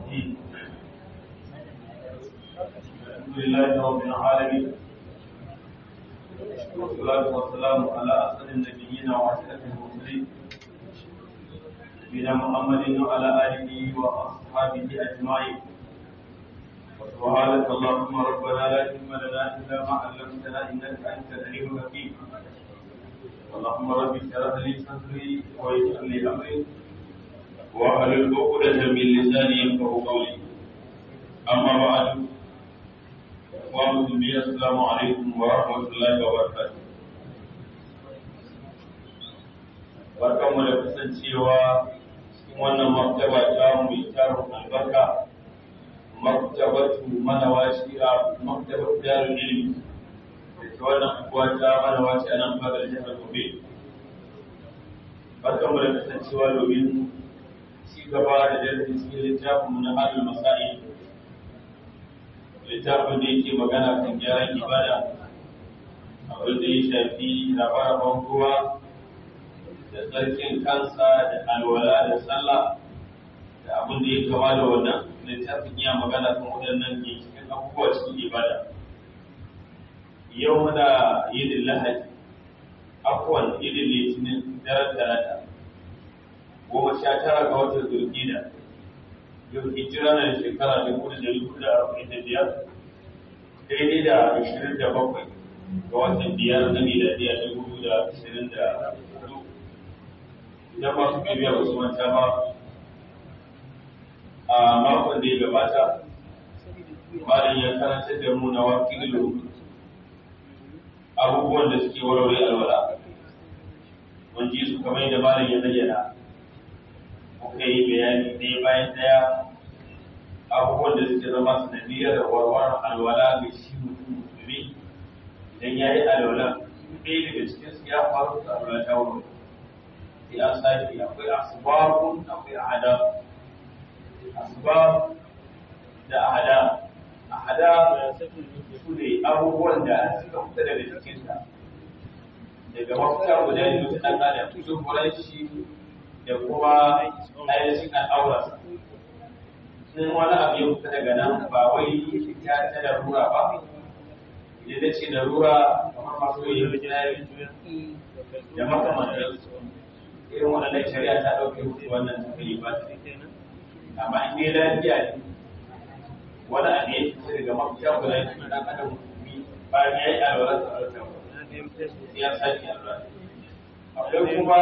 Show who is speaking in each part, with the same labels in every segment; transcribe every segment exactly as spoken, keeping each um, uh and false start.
Speaker 1: الرحيم الحمد لله رب العالمين والصلاة والسلام على أسعد النبيين وأشرف المرسلين نبينا محمد وعلى آله وأصحابه أجمعين سبحانك اللهم ربنا لا علم لنا إلا ما علمتنا إنك أنت العليم الحكيم اللهم رب اشرح لي صدري ويسر لي أمري واحلل عقدة من لساني يفقهوا قولي أما بعد ومسلمين السلام عليكم ورحمة الله وبركاته barkanmu da kasancewa cikin wannan maktaba ta mai tarin albarka maktabatu manawashi a maktabatu darul ilmi da ke wannan kuwa ta manawashi a nan fadar jihar Gobe. Barkanmu da kasancewa domin ci gaba da darasi cikin littafin mu na halin masa'i littafin da yake magana kan gyaran ibada abin da ya shafi rabe-raben ruwa da tsarkin kansa da alwala da sallah da abin da ya kama da wannan littafin ya magana kan waɗannan ke cikin abubuwa cikin ibada. Yau muna yidin lahadi afuwan yidin litinin daren talata goma sha tara ga watan zulhijja yau hijira na shekara dubu da dari hudu da arba'in da biyar daidai da ashirin da bakwai ga watan biyar na miladiya dubu da ashirin da hudu. Idan masu bibiya ba su manta ba a makon da ya gabata malam ya karanta da mu na wakilu abubuwan da suke warware alwala mun ji su kamar yadda malam ya zayyana muka yi bayani ɗaya bayan ɗaya abubuwan da suke zama sanadiyar warware alwala ga shi mutum musulmi idan ya yi alwala ɗaya daga cikin su ya faru da alwala ta wurin sai an sake akwai asbabun akwai ahada asbab da ahada ahada su ne abubuwan da suka fita daga cikinsa daga mafita guda biyu ta ɗan adam shukuran shi da kuma ainihin al'aurarsa in wani abu ya fita daga nan ba wai ya ta larura ba idan da ce larura kamar masu yi jinari da makamantar irin waɗannan shari'a ta ɗauke mutu wannan tafiye ba ta amma in dai lafiya ne wani abu ya fita daga mafita guda biyu na ɗan adam bayan ya yi alwalarsa a rasa ya sake alwalarsa akwai kuma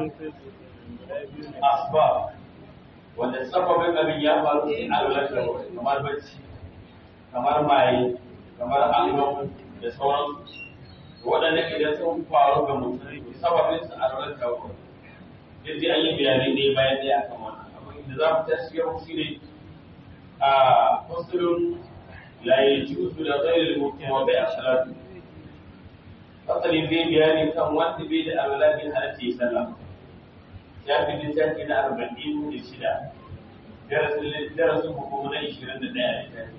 Speaker 1: asbab wanda sababin abin ya faru in alwalata kamar bacci kamar maye kamar alwala da sauran waɗanda idan sun faru ga mutum sababin su alwalata wa duk da an yi bayanai ne bayan ɗaya kan wannan abin da za mu tashi yau shi ne a fasulun la yajuzu da ghayril mutawaddi a salatu fasalin zai bayani kan wanda bai da alwala bai halatta ya sallah ya fi littafi na arba'in da shida darasin hukumu na ishirin da ɗaya da tafi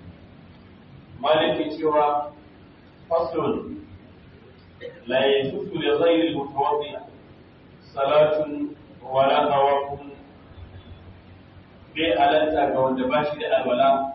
Speaker 1: malaki cewa faslun la yajuzu li ghayri al-mutawaddi salatun wala tawafun bai halatta ga wanda ba shi da alwala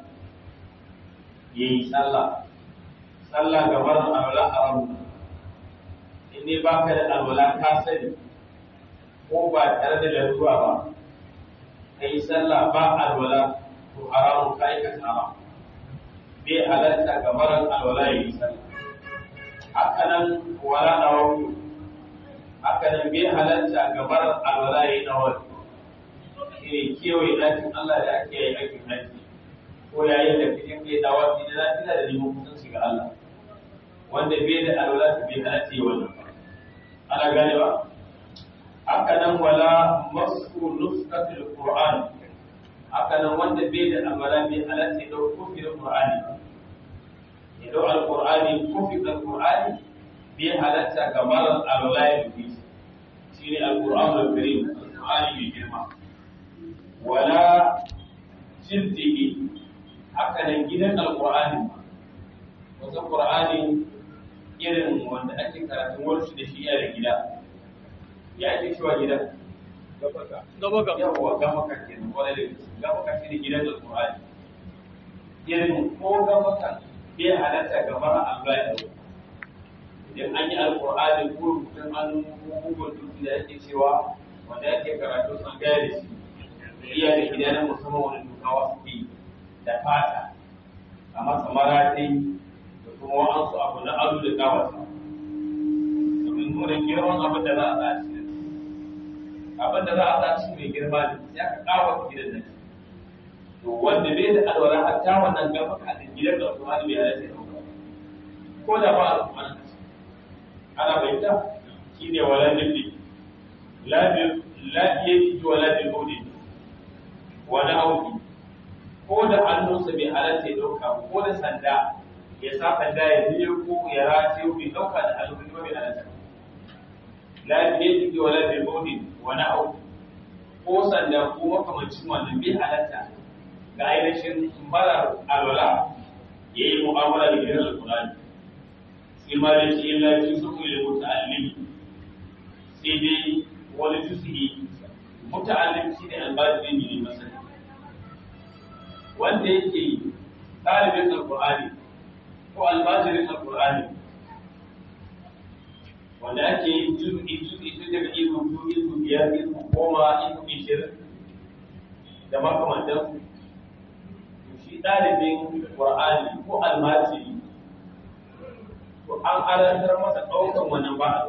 Speaker 1: yayi sallah sallah gaban alwala haram in ne baka da alwala ka sani ko ba tare da larura ba kai sallah ba alwala to haramun ka aikata haram bai halatta ga marar alwala ya yi sallah haka nan wala nawawi haka nan bai halatta ga marar alwala ya yi nawawi shi ne kewaye ɗakin Allah da ake yi aikin haji ko yayin da kake kai dawafi da lafiya da neman kusanci ga Allah wanda bai da alwala ta bai halatta yi wannan ba ana gane ba haka nan wala masu nuskatul qur'an haka nan wanda bai da amala bai halatta ya dauko kofi da qur'ani ya dau alqur'ani kofi da qur'ani bai halatta ga maral alwala bi shine alqur'anul karim alqur'ani mai girma wala jildihi haka nan gidan alqur'ani wato qur'ani irin wanda ake karatun warshi da shi a gida ya ake cewa gida
Speaker 2: gaba gaba
Speaker 1: yawa gaba kake nan wala da gaba kake shi da gidan alqur'ani irin ko gabakan bai halatta gaba Allah ya dauka idan an yi alqur'ani ko rubutun an gugun duk da yake cewa wanda yake karatu san gaya da shi iya da gidan musamman wani dukawa suke da fata a masa maratai da kuma wa'ansu abu na ado da kawasa domin nuna girman abin da za a sa shi abin da za a sa shi mai girma ne ya ka kawo gidan nan to wanda bai da alwala hatta wannan gaba ka da gidan da kuma bai halatta dauka ko da ba alƙur'ani ana bayyana shine wala nabi la bi la yati wala bi qawli wala auki ko da hannunsa bai halatta ya dauka ko da sanda ya sa sanda ya biyo ko ya race bai dauka da hannun ba bai halatta la yati wala bi qawli wala auki ko sanda ko makamancin wannan bai halatta ga ainihin marar alwala ya yi mu'amala da gidan alkurani sai ma da shi illa ci su kuma da muta'allimi sai dai wani jusihi muta'allim shi ne albajirin ne masani wanda yake ɗalibin alkurani ko albajirin alkurani wanda ake yin juzi juzi tun daga izu biyu izu biyar izu goma izu ishirin da makamantansu shi ɗalibin Qur'ani ko almajiri to an alantar masa ɗaukan wannan ba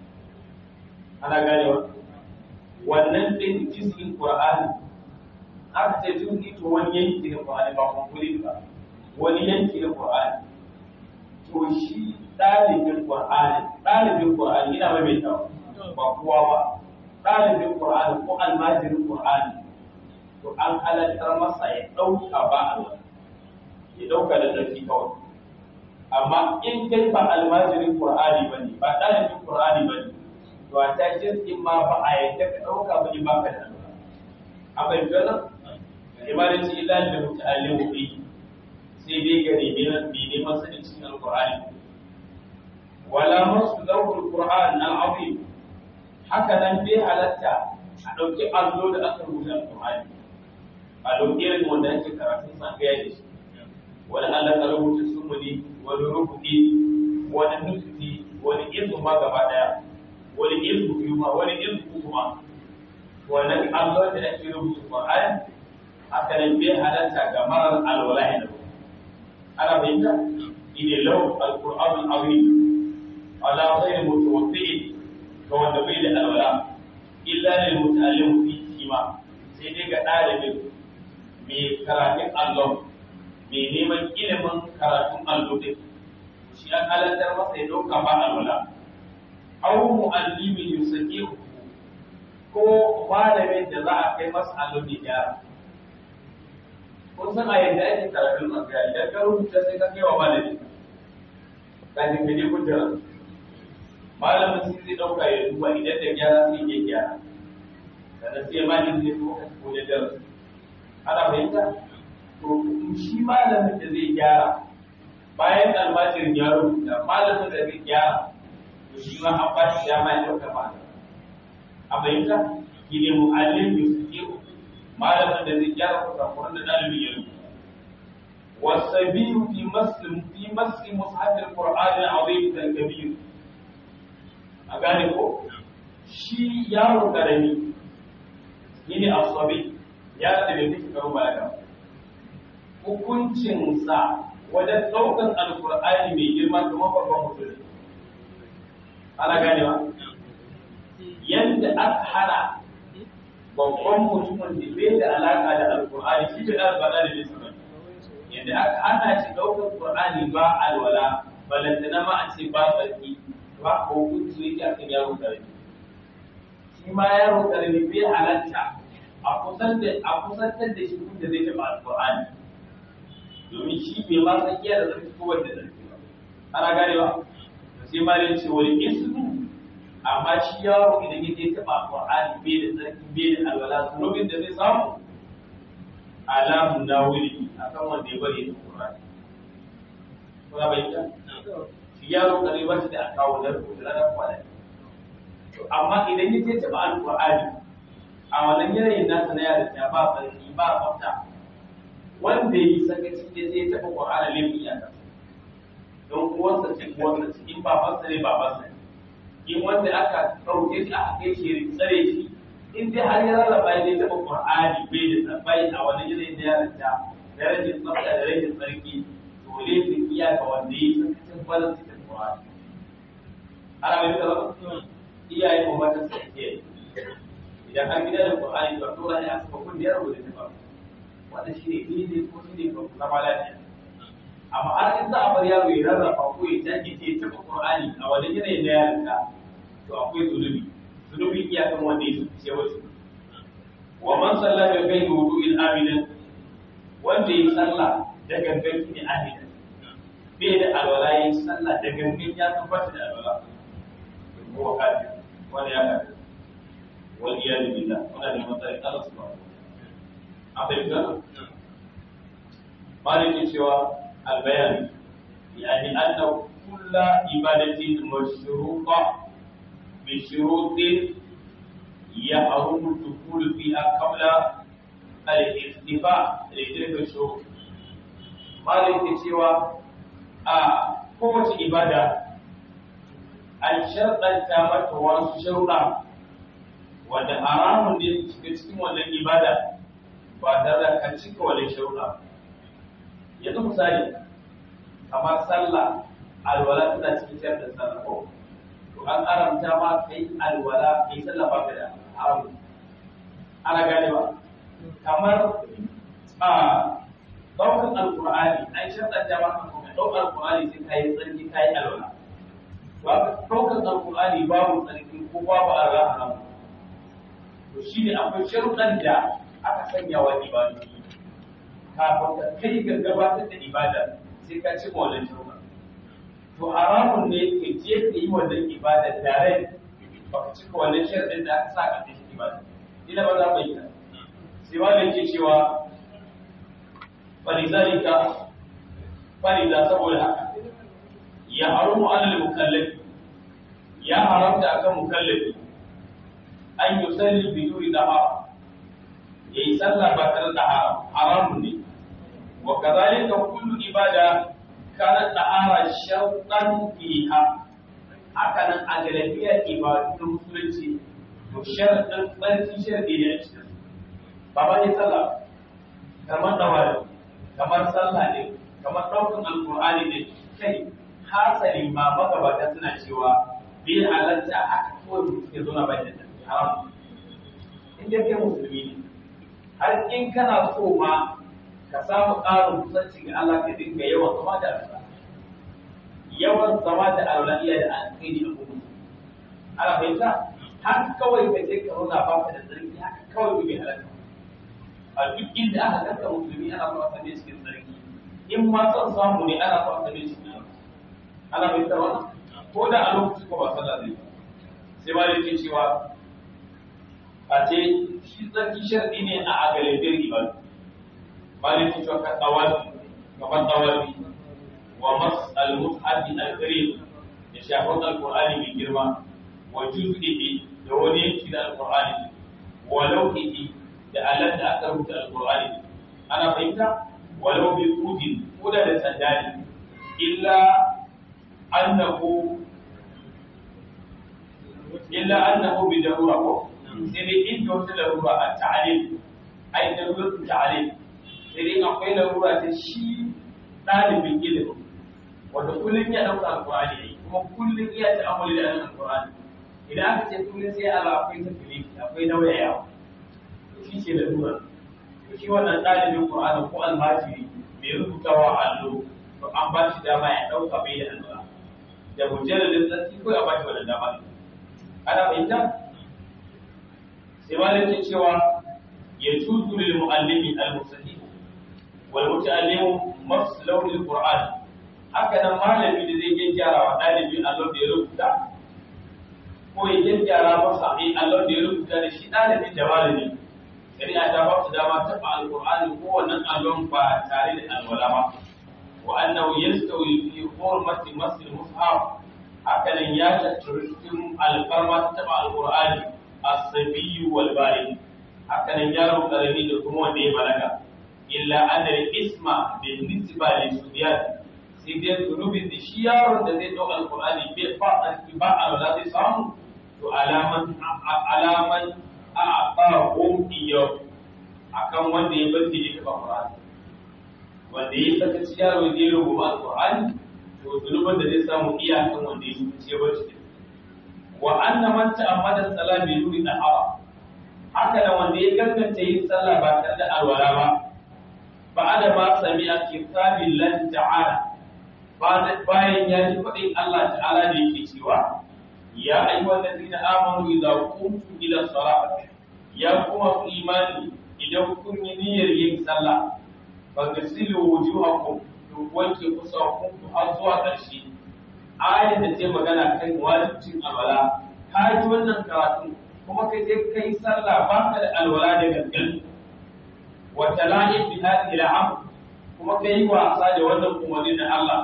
Speaker 1: ana ganewa wannan ɗin jizgin Qur'ani aka ce jizgi to wani yanki na Qur'ani ba kunkuri ba wani yanki na Qur'ani to shi ɗalibin Qur'ani ɗalibin Qur'ani yana maimaitawa ba kowa ba ɗalibin Qur'ani ko almajirin Qur'ani to an halartar masa ya ɗauka ba Allah ya ɗauka da ɗauki kawai amma in kai ba almajirin Qur'ani ba ne ba ɗalibin Qur'ani ba ne to a ta in ma ba a yadda ka ɗauka ba ne ba ka da Allah a bai gana imanin illa da muta'allimu bi sai dai ga neman bi neman sanin cikin alqur'ani wala masu zawul qur'an al-azim haka nan bai halatta a ɗauki allo da aka rubuta alqur'ani a lokacin wanda ake karatun sa ga yayi shi wani Allah ka rubuta sumuni wani rubuti wani nufi wani ilmu ma gaba daya wani ilmu kuma wani ilmu kuma wannan Allah da ake rubuta Qur'ani haka nan bai halatta ga marar alwala'i da ana bayyana ine law al-Qur'an al-azim ala ghayr mutawaffi ga wanda bai da alwala illa lil muta'allim fi kima sai dai ga dalibin mai karatun allon mai neman ilimin karatun allo din shi an halartar masa ya ɗauka ba alwala aw mu'allimin yusaqihu ko malamin da za a kai masa allo ne gyara kun san a yadda ake karatun magana idan ka rubuta sai ka kai wa malamin kafin ka je kujera malamin sai zai ɗauka ya duba idan da gyara sai ya gyara sannan sai malamin zai zo ka ko da darasi ana fahimta to shi malamin da zai gyara bayan almajirin ya rubuta malamin da zai gyara to shi ma an ba shi dama ya ɗauka ba a fahimta shi ne mu'allim yusufu malamin da zai gyara kusakuran da ɗalibin ya rubuta wasabiyu fi maslim fi maslim mushaf al-qur'an al-azim al-kabir a gane ko shi yaro karami ne asabi ya da bai fi karo balaga hukuncin sa wajen daukan alqur'ani mai girma kuma babban mutum ana ganewa yanda aka hana babban mutumin da bai da alaka da alqur'ani shi bai da bada da bisa yanda aka hana shi daukan qur'ani ba alwala balantana ma a ce ba tsarki ba hukunci yake akan yaro karami shi ma yaro karami bai halatta a kusan da a kusantar da shi da zai taɓa alƙur'ani domin shi bai ma san iya da zarfi ko wanda zarfi ba ana ganewa sai ma dai ce wani ismu amma shi yaro idan ya je taɓa alƙur'ani bai da zarfi bai da alwala zunubin da zai samu alamun na wuri akan wanda ya bari da alƙur'ani kuna bayyana shi yaro kare ba shi da akawo da rubuta ranar kwanaki amma idan ya je taɓa alƙur'ani a wannan yanayin nasa na yara ta ba farki ba tsafta wanda yi sakaci da zai taɓa Qur'ani laifin ya kasa don uwansa ce uwansa ce in babansa ne babansa ne in wanda aka ɗauke shi aka kai shi tsare shi in dai har ya rarraba ya zai taɓa Qur'ani bai da tsabai a wani yanayin da ya ranta da rashin tsafta da rashin tsarki to laifin iyaka wanda yi sakacin barin cikin Qur'ani ana mai tsara iyaye ko mata su ke idan an gida da Qur'ani to tura ne a saka kun da ya rubuta ta ba wanda shi ne ne ko shi ne ko zama lafiya amma har in za a bar yaro ya rarrafa ko ya take ce ta Qur'ani a wani yanayin da ya rinka to akwai zulubi zulubi iyakan wanda ya ce wasu wa man salla bi ghairi wudu'in aminan wanda ya salla da gangan ne aminan bai da alwala ya salla da gangan ya tabbata da alwala ko kafir wanda ya kafir wal iyad billah wannan ne matsayin Allah subhanahu wa ta'ala maliki cewa البيان يعني أن كل عبادة مشروطة بشروط يحرم الدخول فيها قبل الاختفاء لتلك الشروط مالك سوى قوة عبادة الشرط التامة والشروط wanda haramun ne cikin wannan ibada ba tare da ka cika wannan sharuɗa yanzu misali kamar sallah alwala tana cikin shar da sallah ko to an haramta ma kai alwala kai sallah ba ka da haram ana gane ba kamar a daukan alqur'ani an sharɗanta ma ka daukan alqur'ani sai kai tsarki kai alwala ba daukan alqur'ani babu tsarki ko babu alwala haram to shine akwai sharuɗan da aka sanya wa ibadu kafin ka kai ga gabatar da ibada sai ka ci wannan shirka to haramun ne ka je ka yi wannan ibada tare ba ka cika wannan sharadin da aka sa ka cikin ibada ina ba za mu yi sai wanda yake cewa falizalika faliza saboda haka ya haramu alal mukallaf ya haramta akan mukallafi an yusalli biduri dahara yayi sallah ba tare da haramun ne وكذلك كل عبادة كانت طهارة شرطا فيها هكذا أغلبية عبادة المسلمين وشرط الفرق شرط يجب بابا يسأل كما نوال كما صلى كما توقن القرآن كي حاصل ما بقى بكتنا شوى بين على أكثر يزون بيتنا حرام إن جاء مسلمين هل إن كان صوما ka samu ƙarin kusanci ga Allah ka dinga yawan zama da alwala yawan zama da alwala iya da alkhairi a gudu ana fahimta har kawai ka je ka zauna ba ka da tsarki haka kawai bai halaka a duk inda aka ganka musulmi ana so a same cikin tsarki in ma son samu ne ana so a same cikin ana fahimta wannan ko da a lokacin ko ba sallah zai ba sai ma yake cewa a ce shi tsarki sharɗi ne a agalibiyar ibadu مالك شوك الطوال كما الطوال ومس المصحف الكريم يشاهد القرآن بالجرمى وجزئه دوني كده القرآن ولو إيه لألت أكثر القرآن أنا فهمت ولو بقود قود لسندان إلا أنه إلا أنه بضرورة سيدي إن جوت ضرورة التعليم أي ضرورة التعليم sai dai akwai larura ta shi ɗalibin ilimin wanda kullum ya ɗauka alƙur'ani ne kuma kullum iya ta amuli da alƙur'ani idan aka ce kullum sai ala akwai tafili akwai nauyayawa to shi ce larura to shi wannan ɗalibin ƙur'ani ko almajiri mai rubutawa a allo to an ba shi dama ya ɗauka bai da alƙur'ani da mujalladin tsarki ko ya ba shi wannan dama ana fahimta sai malam ke cewa ya tutu lil muallimi al-musahih والمتعلم مس لون القرآن هكذا malami da zai gyara wa dalibi Allah da ya rubuta ko ya gyara masa ai Allah da ya rubuta da shi dalibi da malami shari'a ta ba su dama ta alqur'ani ko wannan allon ba tare da alwala ba wa annahu yastawi fi hurmati masl mushaf hakanan ya tattara cikin alfarma ta alqur'ani as-sabiy wal baligh hakanan yaro karami da kuma wanda ya balaga illa anna al-isma bin nisba li sudyan sai dai zunubin da shi yaron da zai dau alqur'ani bai fa ba alwala zai samu to alaman alaman a ba hum iyo akan wanda ya bar shi da alqur'ani wanda ya saka ci yaro da ya rubuta alqur'ani to zunubin da zai samu iyakan wanda ya ce bar shi wa anna man ta'ammada salati yuri da hawa haka da wanda ya gaskata yin sallah ba tare da alwala ba ba da ma sami'a kitabillahi ta'ala bayan ya ji faɗin Allah ta'ala da yake cewa ya ayyuhal ladina amanu idza qumtum ila salati ya kuma imani idan kun yi niyyar yin sallah fagsilu wujuhakum to wanke kusakum har zuwa ƙarshe ayat da ta magana kan wajibcin alwala ka ji wannan karatu kuma kai je kai sallah ba ka da alwala da gangan wa tala'ib bi hadhihi al'am kuma kai wasa da wannan umarni na Allah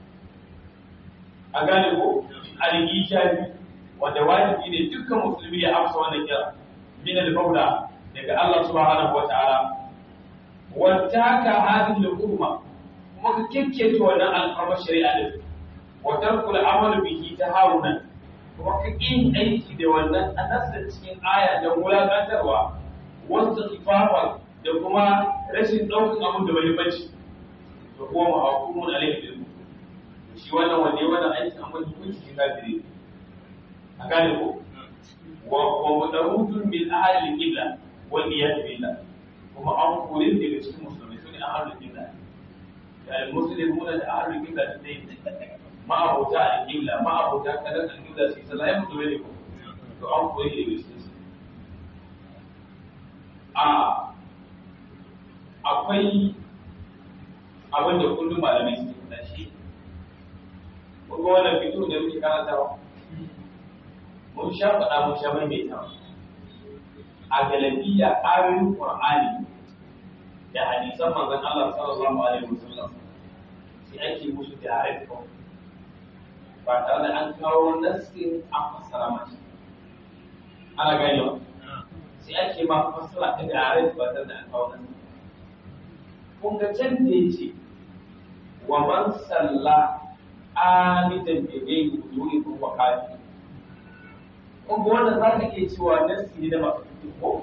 Speaker 1: a gane ko al-ishabi wanda wajibi ne dukkan musulmi ya amsa wannan kira min al-fawla daga Allah subhanahu wa ta'ala wa taka hadhihi al-umma kuma ka kikkece wannan al'amar shari'a din wa tarkul amal bihi tahawunan kuma ka yin aiki da wannan anasa cikin aya da wulaƙantarwa wasu kifafa da kuma rashin ɗaukar abin da bai bace da kuma mahakumun alaihi shi wannan wanda wannan aiki an wani hukunci shi kafiri a gane ko wa wa mudarutun min ahli al-qibla wal iyad billah kuma an kore daga cikin musulmai sune ahli al-qibla da al-muslimuna da ahli al-qibla da dai ma'abota al-qibla ma'abota kadan al-qibla sai sallah mutu ne ko to an koyi da gaske a akwai abin da kullum malamai suke da shi ko wannan fito da muke karantawa mun sha faɗa mun sha maimaitawa a galabiya ayoyin Qur'ani da hadisan manzon Allah sallallahu alaihi wasallam sai ake musu direct ba tare da an kawo nassin an fassara mashi ana ganewa sai ake ma fassara ta direct ba tare da an kawo nassin kun ga can da yace wa man salla amidan bi ghayri wudu'i wa kafir kun ga wannan zaka iya cewa nassi ne da ba ko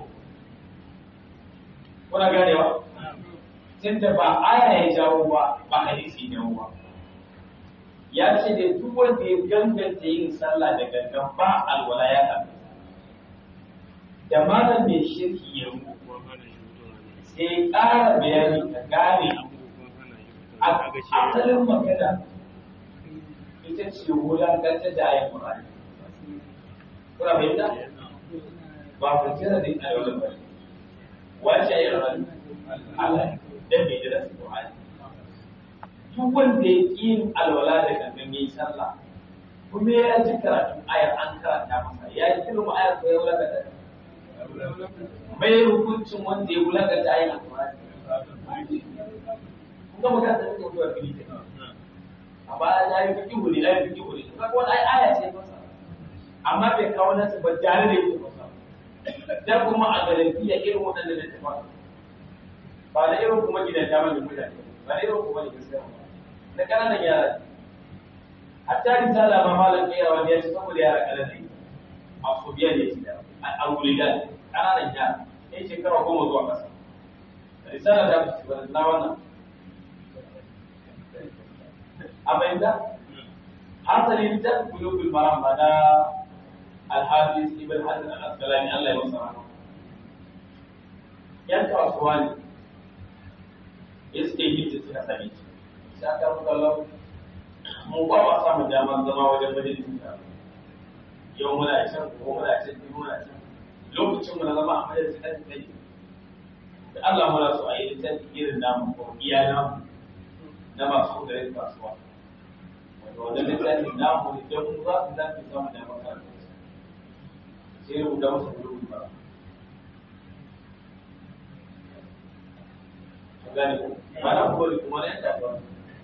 Speaker 1: kuna ganewa tunda ba aya ya jawo ba ba hadisi ne ba ya ce da duk wanda ya ganganta yin sallah da gangan ba alwala ya tafi da malam mai shirki ya rubu sai ƙara bayani ka gane a asalin magana ita ce wulakanta da ayin Qur'ani kuna bayyana ba ku kira din ayoyin ba wace ayin Qur'ani Allah dan bai da Qur'ani duk wanda ya ƙi alwala da gangan yayi sallah kuma ya ji karatun ayar an karanta masa ya ji kalmar ayar ko ya wulakanta mai hukuncin wanda ya wulakanta ayar Qur'ani kuma magana da take zuwa fili ta a baya ya yi fiki huli ya yi fiki huli kuma wani ai aya ce masa amma bai kawo nasu ba tare da yake masa da kuma a galabiya irin waɗannan da ta fara ba da irin kuma gidan dama da mutane ba da irin kuma da gaskiya ba da ƙananan yara hatta risala ma malam kera wanda ya ci saboda yara ƙananan a sobiya ne ci da a gulidan ƙananan yara ya shekara goma zuwa ƙasa risala da ta ci na wannan amma da hasali da bulugul maram bana al-hafiz ibn hasan al-asqalani Allah ya masa rahama yan kasuwa ne iske yi ta suka sani sai ka rubuta Allah mu ba ba samu daman zama wajen majalisin ta yau muna can ko muna can ko muna can lokacin mu na zama a majalisin ta kai da Allah muna so a yi ta irin namu ko iya namu na masu garin kasuwa wanda littafin namu ne don mu za su zafi samu da makaranta sai rubuta masa gurbin ba gane ko ba na kowai kuma na yadda ba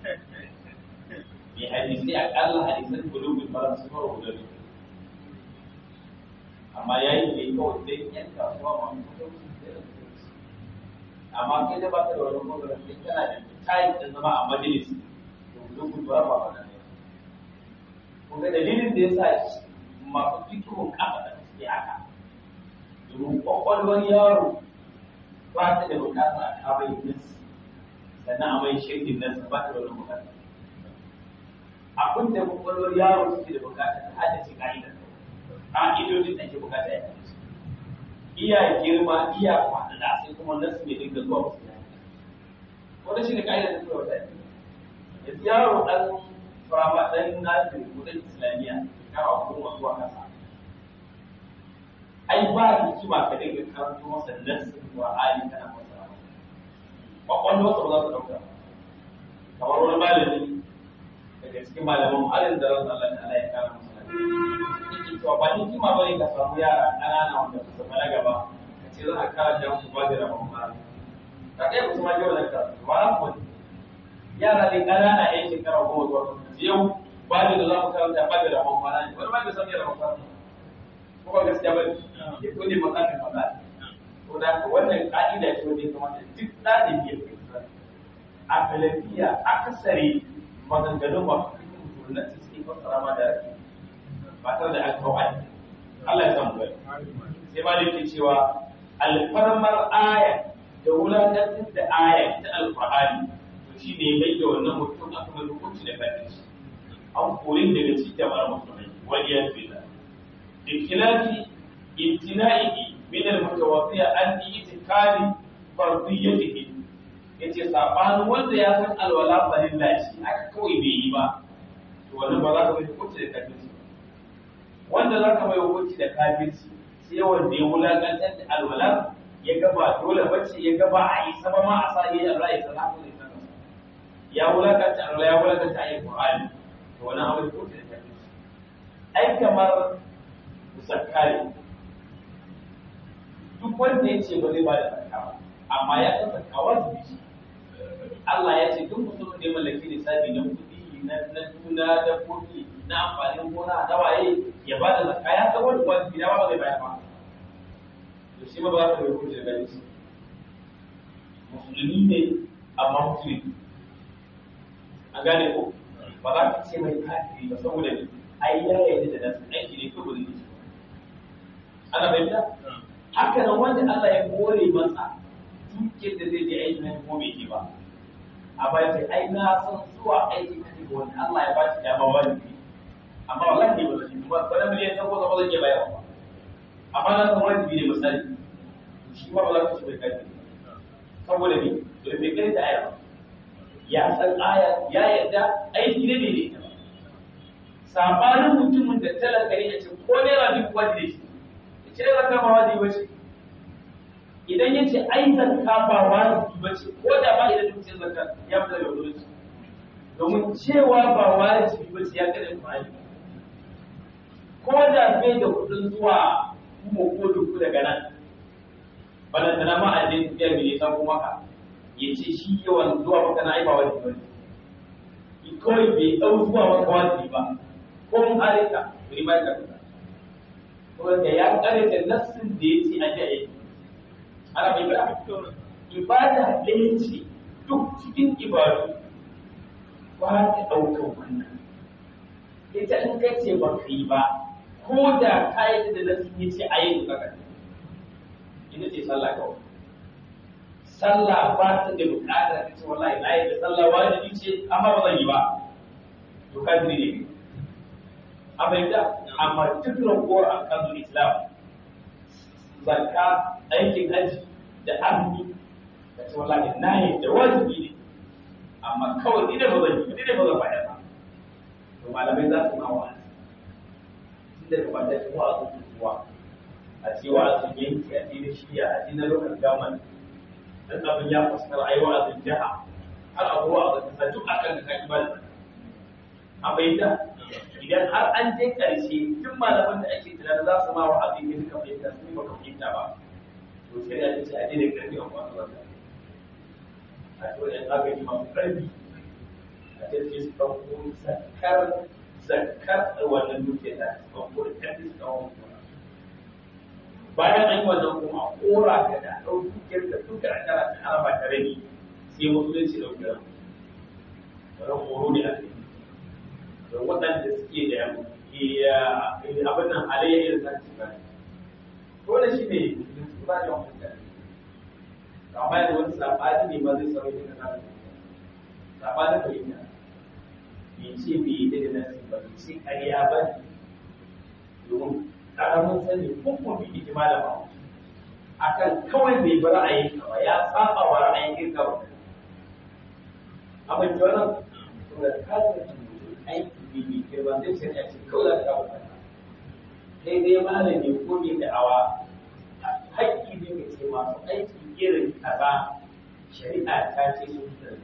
Speaker 1: mai hadisi akalla hadisan gurbin ba su fara guda ne amma ya yi ne kawai dai yan kasuwa ma amma kai da baka da wani program kai kana da time din zama a majalis to ku ku ba ba wannan kun ga dalilin da yasa masu fikihun kafa da suke haka domin kwakwalwar yaro ba ta da bukata a kawai nasi sannan a mai shirkin nasi ba ta da wani bukata abin da kwakwalwar yaro suke da bukata ta haddace ka'idar ka'idodin da ke bukata ya haddace iya girma iya faɗaɗa sai kuma nasu ne dinga zuwa wasu yanayi wanda shi ne ka'idar da suka wata yanzu yaro ɗan fama ɗan nazari ko ɗan islamiyya kawo kuma zuwa ƙasa ai ba hikima ka dinga karanto masa nasu wa ali kana masa kwakwalwa wata ba za su ɗauka kamar wani malami daga cikin malaman alin da rasu Allah ta'ala ya kara masa lafiya to ba hikima bane ka samu yara ƙanana wanda su balaga ba ka ce za a karanta musu ba da rabon fara ka kai musu ma yau da ka ba ku yara ne ƙanana yan shekara goma zuwa yau ba da za mu karanta ba da rabon fara ne wani ba da san rabon fara ko ba gaskiya ba ya kone makamin fara to da wannan ka'ida ce wanda ya kamata duk ɗalibi ya fahimta a galabiya akasari maganganun ba su na cikin fassara ma da rake ba tare da alkawai Allah ya samu gari sai ma da yake cewa alfarmar aya da wulatantar da aya ta alfahari to shi ne mai da wannan mutum aka mai hukunci da kafin an kore daga cikin jama'ar musulmai wani ya fi da ikilafi imtina'i min al-mutawaffiya an itikadi fardiyyatihi yace sabanin wanda ya san alwala farilla shi aka kawai bai yi ba to wannan ba za ka mai hukunci da kafirci wanda za ka mai hukunci da kafirci sai wanda ya wulakantar da alwala ya ga ba dole bace ya ga ba a yi sama ma a sa yi Allah ya sana ko ya sana ya wulakanta alwala ya wulakanta ayi Qur'ani to wannan abu hukunci da kafirci ai kamar zakari duk wanda ya ce ba zai ba da zakka ba amma ya san zakka wajibi Allah ya ce duk mutumin da ya mallaki lissafi na kuɗi na na tuna da kuɗi na amfanin gona da waye ya ba da zakka ya san wani wajibi na ba zai bayar ba to shi ma ba za ka yi kuɗi da gani musulmi ne amma musulmi an gane ko ba za ka ce mai kafiri ba saboda ne ai ya yarda da nasu aiki ne ko ba zai yi ana bayyana haka nan wanda Allah ya kore masa dukkan da zai je aiki na ko bai ji ba a bai sai ai na san zuwa aiki kace ko wanda Allah ya ba shi dama wajibi amma wallahi ba zai ba ba da miliyan ta ko ba zai bayar ba amma na san wajibi ne misali shi ba za ka ci bai kai saboda ne to bai kai da aya ya san aya ya yarda aiki ne ne ne sabanin mutumin da talaka ne ya ce ko ne rabi wajibi ce zakka ba wajibi bace idan yace ai zakka ba wajibi bace ko da ba idan mutum zakka ya fita da wurin domin cewa ba wajibi bace ya kada Qur'ani ko da bai da kudin zuwa kuma ko duk daga nan bana tana ma aje ya bi san kuma ka yace shi yawan zuwa maka na ai ba wajibi bace ikoi bai dau zuwa maka wajibi ba ko mun alika bai mai ka wanda ya karanta nassin da ya ce a jaye ana bai ba ibada ɗaya ce duk cikin ibadu ba ta ɗaukar wannan ita in ka ce ba ka yi ba ko da ka yi da nassin ya ce a yi duka ka ita ce sallah kawai sallah ba ta da buƙatar ka ce wallahi na yi da sallah wajibi ce amma ba zan yi ba to ka ne a bai da amma duk ragowar alƙalin islam zakka aikin haji da azumi da ce wallahi na yi da wajibi ne amma kawai ni da ba zan yi ni da ba zan bayar ba to malamai za su ma wa'azi tun da ba da kuwa a kuwa a ce wa'azin yanki a ce na shiya a ce na lokacin gaman dan abin ya fuskar ayi wa'azin jiha har abuwa a kasa duk akan da kaki ba da a bai da idan har an je ƙarshe tun malaman da ake tunanin za su ma wa abin da suka fahimta su ba ka fahimta ba to shari'a ta ce a je da ƙarfi a kwanan wata a to yan agaji masu ƙarfi a ce su ɗauko zakar zakar wannan duke da su ɗauko da ƙarfi su kawo bayan an yi wannan kuma a kora ka da ɗauki kirka duka a tara ta araba ta rage sai musulunci ɗauki ran ran horo ne a kai don waɗanda suke da abin nan halayya irin za su gani dole shi ne su ba da wani mutane amma yadda wani saɓani ne ba zai sauya da kana saɓanin fahimta bai ce bai yi da nasi ba bai ce ƙarya ba ne domin ƙaramin sani ko kuma bai yi malama akan kawai bai bi ra'ayin ka ba ya saba wa ra'ayin ka ba abin jona to da kasar aiki bai ke ba zai ce ya ce kawai za ka kawo kai sai dai malami ko mai da'awa haƙƙi ne ka ce masu aiki irin kaza shari'a ta ce sun da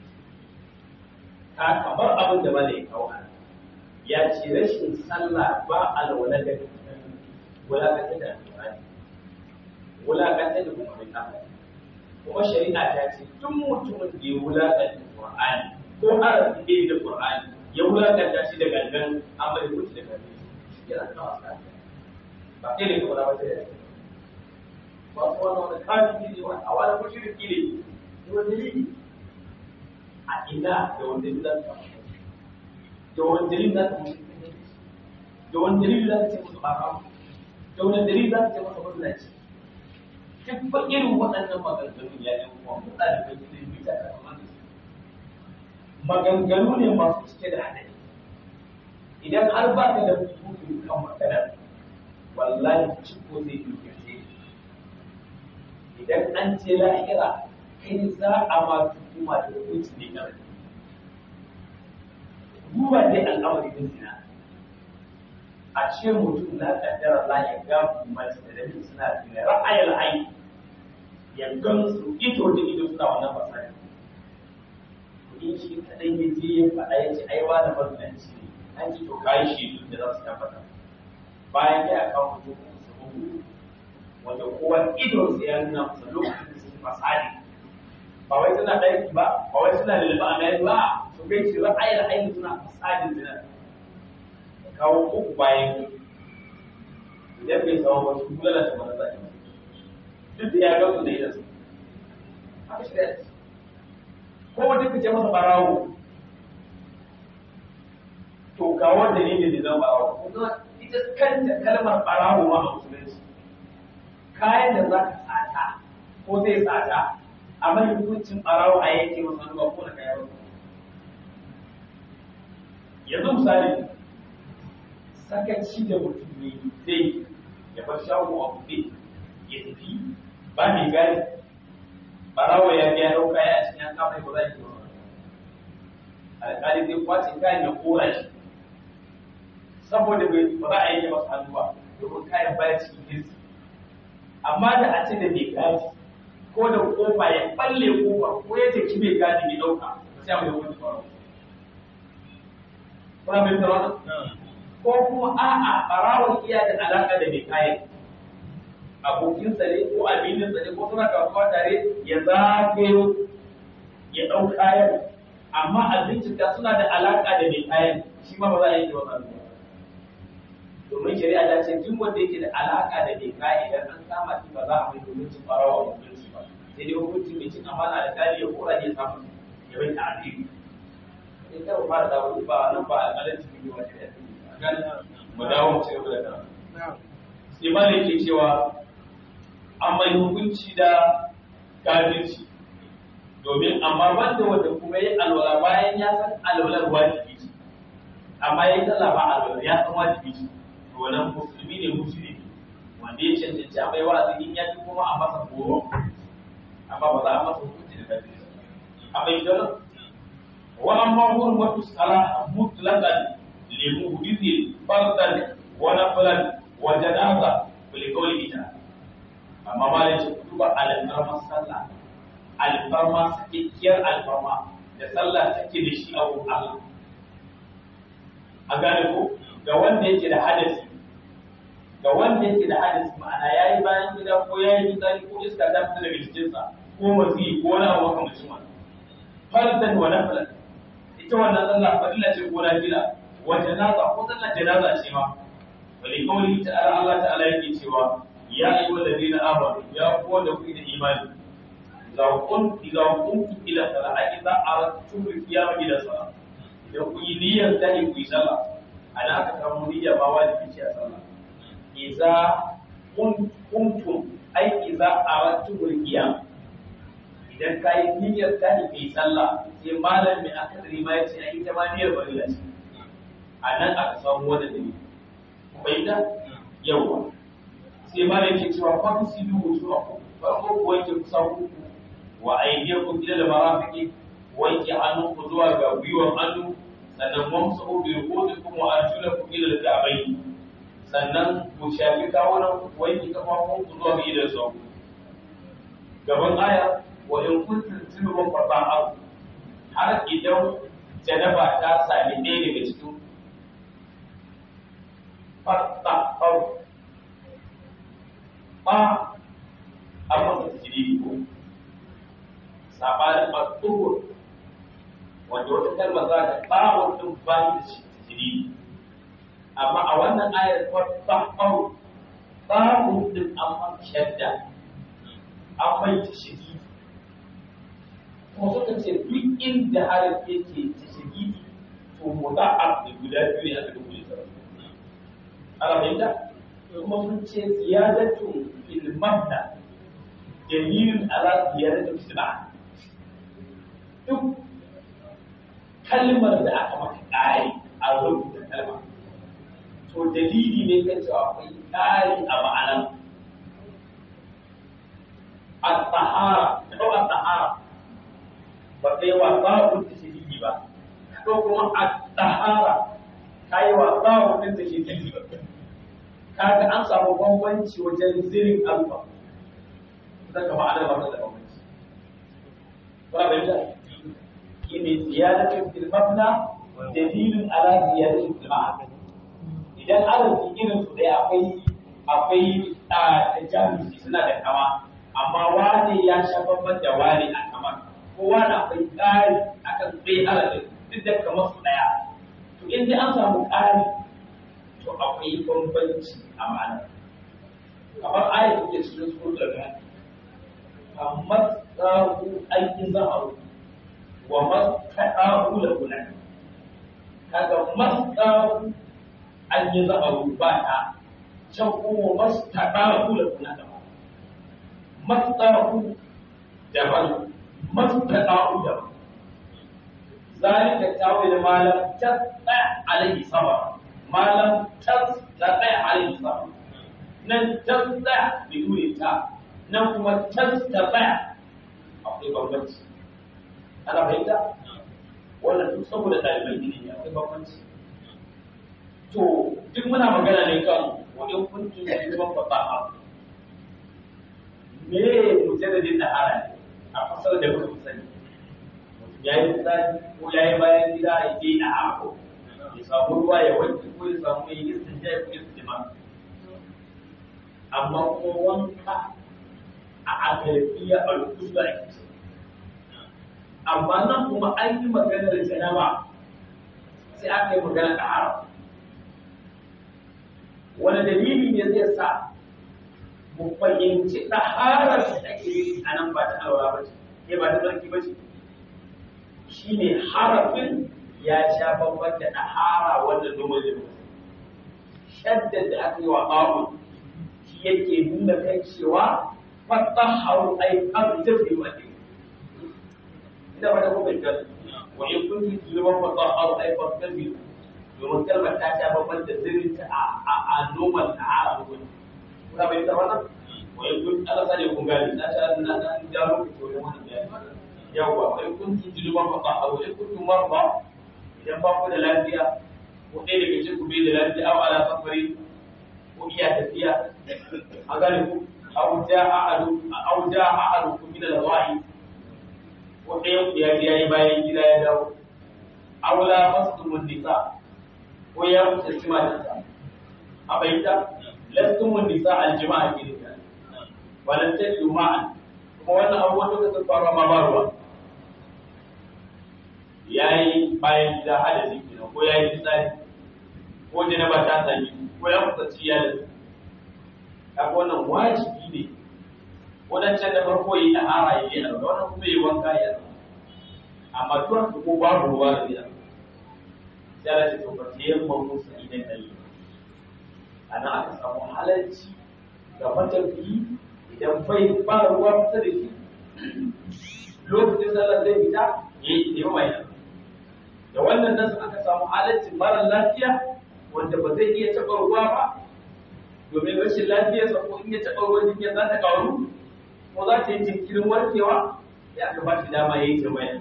Speaker 1: ta kamar abin da bane kawo ya ce rashin sallah ba alwala da wulakanta da alƙur'ani wulakanta da mu'amala kuma shari'a ta ce duk mutumin da ya wulakanta Qur'ani ko arabi bai da Qur'ani ya wulakanta shi da gangan amma ya wuce da gangan yana kawo sa ba kai ne kuma ba sai ba ko wannan kafiri ne wa awala mushriki ne wanda ne a ina da wanda zai ka da wanda dalilin da ka da wanda dalilin da ka ce musu ba da wani dalilin za ta ce masa matsalaci duk ba irin waɗannan maganganun ya yi kuma mutane da su yi bita da kamar maganganu ne masu cike da haɗari idan har ba ka da hutu kan magana wallahi ciko zai yi kirce idan an ce lahira kai za a ma hukuma da hukunci ne ƙarfi duba dai al'amari din zina a ce mutum na kaddara Allah ya ga mace da rabi suna da ra'ayil ayi ya gamsu ido da ido suna wannan fasari in shi kadai ya je ya faɗa ya ce ai ba da mazunanci ne an ji to kai shi duk da za su tabbata bayan ya kawo mutum su bugu wanda kowa ido sai ya nuna masa lokacin da suke fasari ba wai suna ɗaki ba ba wai suna da liba a ba su kai shi ra'ayil ayi suna fasadin zina kawo uku bayan idan bai samu wasu kula da wani zai duk da ya ga su da idansu haka shi da ko wata kace masa barawo to ga wanda ne da zan barawo kuma ita kanta kalmar barawo ma a musulunci kayan da za ka tsata ko zai tsata amma hukuncin barawo a yanke masa ruwa ko da kayan yanzu misali sakaci da mutum ne zai ya bar shago a buɗe ya tafi ba mai gari barawa ya biya ɗauka ya a cikin kafai ba za ki ba alƙali zai kwace kayan ya kora shi saboda ba za a yi masa hannu ba domin kayan baya cikin hirsi amma da a ce da mai gadi ko da kofa ya balle kofa ko ya taki mai gadi mai ɗauka ba sai mu yi wani barawa kuna mai tsara ko kuma a'a barawon iya da alaka da mai kayan abokinsa ne ko amininsa ne ko suna kasuwa tare ya zagayo ya ɗau kayan amma a bincika suna da alaka da mai kayan shi ma ba za a yi wannan ba domin shari'a ta ce duk wanda yake da alaka da mai kayan idan an kama shi ba za a mai hukuncin barawon hukunci ba sai dai hukunci mai cin amana da kari ya kora ne samu ya bai ta'adili sai ta ba da wani ba nan ba alƙalanci ne wa shari'a mu dawo mu ci gaba da karatu sai ma ne ke cewa an mai hukunci da kafirci domin amma wanda wanda kuma yi alwala bayan ya san alwalar wajibi ce amma ya yi sallah ba alwala ya san wajibi ce to wannan musulmi ne musulmi wanda ya cancanci a mai wa'azi in ya fi kuma a masa horo amma ba za a masa hukunci da kafirci a mai dole wa amma hurmatu salah mutlaqan limuhdithin fardan wa nafilan wa janaza bil qawli ita amma malai ce kutuba al-farma sallah al-farma sakiyar al-farma da sallah take da shi a wurin Allah a gane ko ga wanda yake da hadasi ga wanda yake da hadasi ma'ana yayi bayan gida ko yayi fitsari ko iska ta fita daga jikinsa ko mazi ko wani abu kamar wannan fardan wa nafilan ita wannan sallah fadila ce ko nafila wa janaza ko sallar janaza ce ma wali kawai ta'ala Allah ta'ala yake cewa ya ayyuhal ladina amanu ya ku da ku da imani idza kun idza kuntum ila salati idza aradtum qiyam ila salat idan ku yi niyyar da ku yi sallah ana aka samu niyya ba wajibi ce a sallah idza kuntum ai idza aradtum qiyam idan ka yi niyyar ta ne kai sallah sai malam mai akadari ma ya ce a yi ta ma niyyar barila ce a nan aka samu wani dalili bai da yawa sai malam ke cewa fa su yi wuce a ku farko ku wanke kusa ku wa aidiyar ku gida da marafiki wanke hannu ku zuwa ga gwiwar hannu sannan mamsa ku bi rukutu kuma arjula ku gida da ka'abai sannan ku shafi kawunan ku wanke kafafun ku zuwa ga idan sau gaban aya wa in kuntum junuban fatahharu har idan janaba ta sami ɗaya daga cikin fatahharu ba a masa tajiri ko sabanin fatahharu wanda wata kalma za ta ba wata ba da shi tajiri amma a wannan ayar fatahharu ba mutum amma shadda an mai tajiri kuma suka ce duk inda haraf yake ta shigidi to muda'af da guda biyu ne aka dubu da ana fahimta kuma sun ce ziyadatu fil mabda dalilun ala ziyadatu fil ma'na duk kalmar da aka maka ƙari a rubuta kalma to dalili ne kan cewa akwai ƙari a ma'anar at-tahara ko at-tahara ba kai wa tsawon da shi ba ko kuma a tahara kai wa tsawon da shi ba kaga an samu bambanci wajen zirin alfa daga ma'anar ba da bambanci ba bai da kine ziyadatu fil mabna dalilun ala ziyadati fil ma'na idan arabi irin su da akwai akwai tajamisi suna da kama amma wani ya sha babban da wani a kamar kowa na akwai ƙari akan tsaye harafin duk da kamar su ɗaya to in dai an samu ƙari to akwai bambanci a ma'ana kamar ayat da ke cikin surar da amma tsaru aikin zaharu wa mastaɗaru da kula kaga mastaɗaru an yi zaharu ba ta can kuma mastaɗaru da kula da ba mastaɗaru daban mastaɗa'u da zalika tawil malam tasda alayhi sabr malam tasda alayhi sabr nan tasda biduni ta nan kuma tasda akwai bambanci ana fahimta wannan duk saboda dalibai ne akwai bambanci to duk muna magana ne kan wajen kuntum da fasaha me mujarradin da hara a fasar da muka sani ya yi tsari ko ya yi bayan gida ya je na hako ya samu ruwa ya wanke ko ya samu ya yi istinja ya kuma istima amma kuma wanka a agalabiya a rukusu da ake amma nan kuma an yi magana da janaba sai aka yi magana da haram wani dalili ne zai sa mu fahimci ɗaharar da ake yi a nan ba ta alwala ba ce, ne ba ta tsarki ba ce. Shi ne harafin ya sha babban da ɗahara wanda domin da ba. Shaddar da aka yi wa ɓawon shi yake nuna kan cewa fata hau ai abin fi wani. Ina ba ta kuma gani, wa in kun yi zuwan fata hau ai fata fi domin kalmar ta sha babban da zirinta a noman ɗahara wani. Kuna bai ta wannan wai kun Allah sare kun gani na ta na na jaro ku to wannan bayani yawa wai kun ki jiluban fa a wai kun marba idan ba ku da lafiya ko dai daga cikin ku bai da lafiya aw ala safari ko iya tafiya a gane ku aw jaa adu aw jaa adu ku min al-wa'i ko dai ku ya ji yayi bayan gida ya dawo aw la masdumun nisa ko ya mutu cima a bayyana lastumun nisa al-jima'a ke da walan tajidu ma'an kuma wannan abubuwan da suka faru ma ba ruwa yayi bayan gida hadasi kenan ko yayi tsari ko janaba ta sani ko ya fita ciyar kaga wannan wajibi ne wadancan da farko yi tahara yi ne wannan kuma yi wanka ya amma to ko babu ruwa da ya sai Allah ya tofa yamma musu idan dai ana aka samu halalci ga matafi idan bai ba ruwa kusa da shi lokacin sallar zai fita ya yi mai da wannan nasu aka samu halalci mara lafiya wanda ba zai iya taɓa ruwa ba domin rashin lafiyarsa ko in ya taɓa ruwan jikin za ta ƙaru ko za ta yi jinkirin warkewa ya aka ba shi dama ya yi jama'a.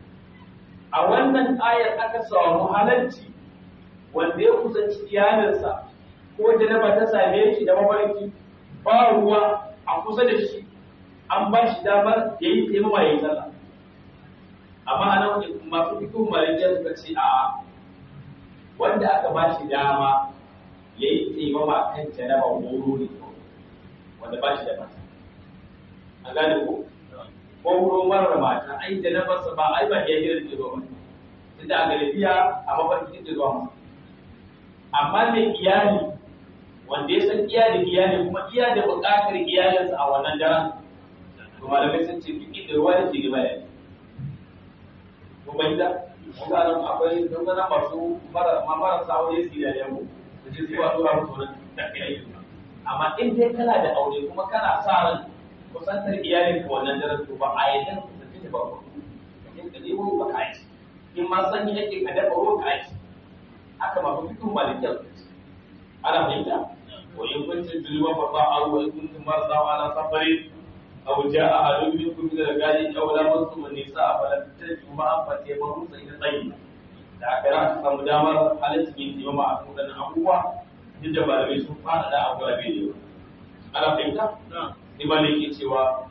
Speaker 1: A wannan ayar aka samu halarci wanda ya kusanci iyalinsa ko janaba ta same shi da mafarki ba ruwa a kusa da shi an ba shi damar ya yi taimama ya yi sallah. Amma a nan masu fikin malikiyar suka ce a wanda aka ba shi dama ya yi taimama kan janaba wuro ne wanda ba shi da mata. A gane ko? Ko wuro marar mata, ai janabarsa ba ai ba ya gina da zuwa mata. Tunda a galibiya a mafarkin da zuwa mata. Amma mai iyali, wanda ya san iya da iyali kuma iya da buƙatar iyalinsa a wannan daren, to malamai sun ce fiƙi da ruwa da ke gaba da ko bai da kuma nan akwai dangana masu marasa aure su da yamo da ce sai wasu ramu sunan da kai amma in dai kana da aure kuma kana sa ran kusantar iyalin ka wannan daren to ba a yi dan kusanci da ba ko in ka nemo ba ka yi in ma sanyi yake ka dafa ruwa ka yi haka ma kuma fikin malikin ana fahimta wa in kuntum julima fa ta'aru wa in kuntum marza ala safarin أو جاء أحد منكم من الغائط أو لامستم النساء فلم تجدوا ماء فتيمموا صعيدا طيبا. da aka rasa samu damar halittar yin taimama a kan wadannan abubuwa duk da malamai sun fara da abu rabe ne ana fahimta ni ba ne ke cewa